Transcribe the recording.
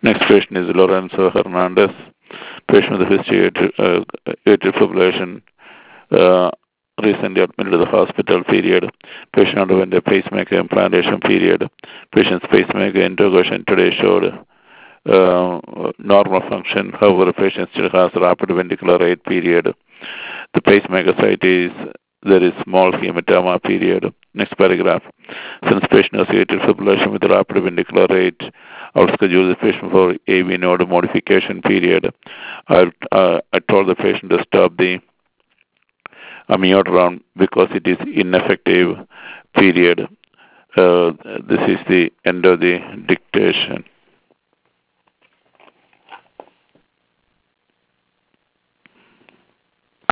Next patient is Lorenzo Hernandez, patient with a history of atrial fibrillation, uh, recently admitted to the hospital period. Patient underwent a pacemaker implantation period. Patient's pacemaker interrogation today showed normal function. However, the patient still has rapid ventricular rate period. The pacemaker site is there is small hematoma period. Next paragraph. Since patient has atrial fibrillation with rapid ventricular rate, I will schedule the patient for AV node modification period. I told the patient to stop the amiodarone because it is ineffective period. This is the end of the dictation.